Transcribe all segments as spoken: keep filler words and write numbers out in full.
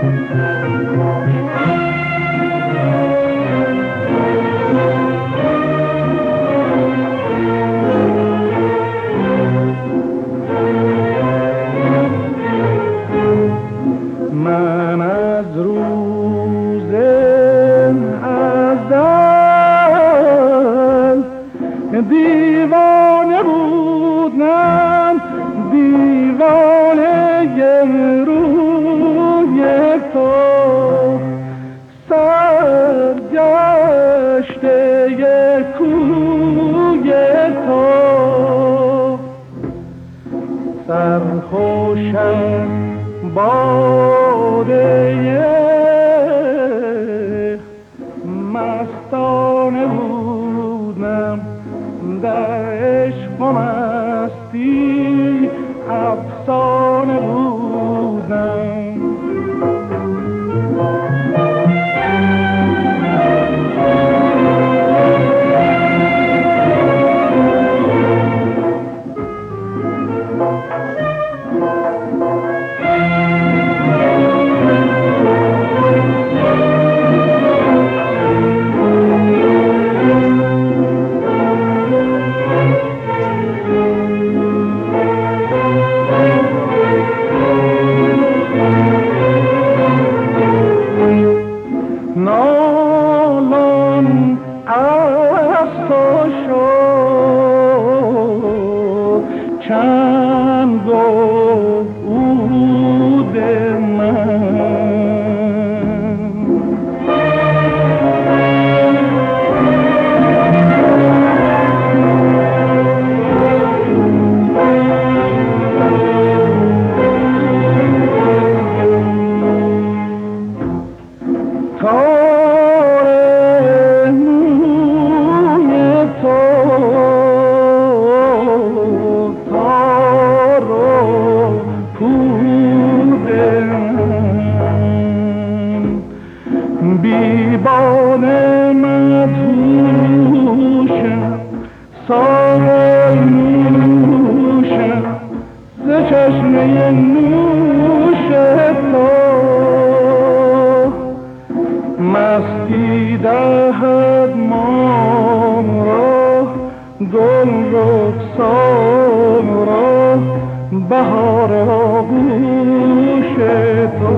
دیوانه بودم، دیوانه روی تو، سرگشته کوی تو، سرخوشم باده مستانه بودم، در عشق و مستی افسانه بودم. نالان از تو شد چند و عود من، بیبانه مدهوشم، ساغر نوشم ز چشمه نوش تو، مستی دهد مام را، گل رخسار را، بهار آغوش تو.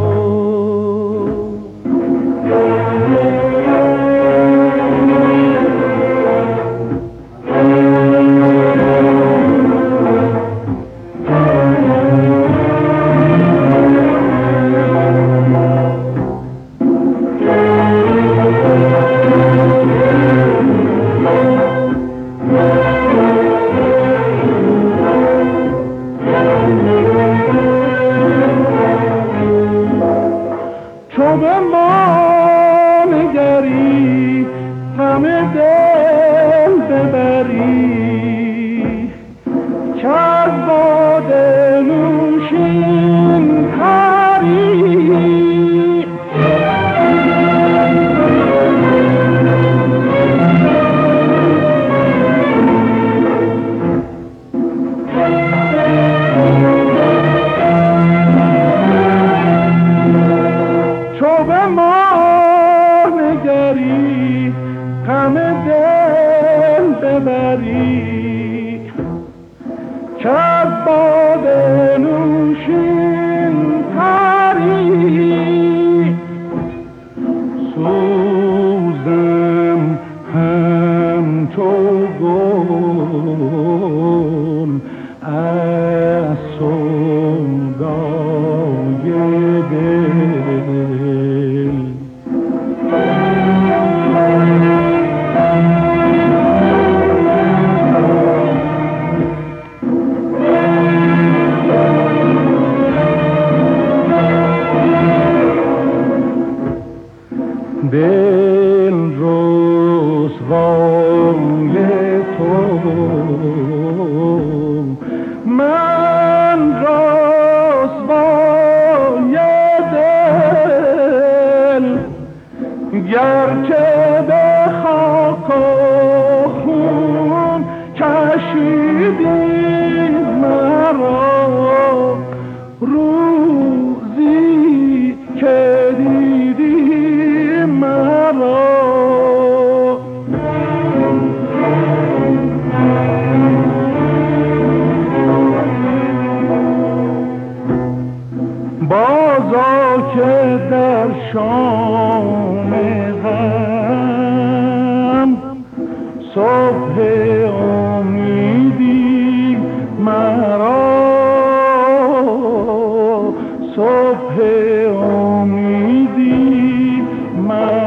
چو به ما نگری غم دل ببری، که از باده نوشین پری، چو به ما نگری غم دل ببری، که از باده نوشین پری، سوزم همچو گل از سودای دل. دل رسوای تو، من رسوای دل، گرچه به خاک و خون کشیدی مرا، روزی صبح امیدی من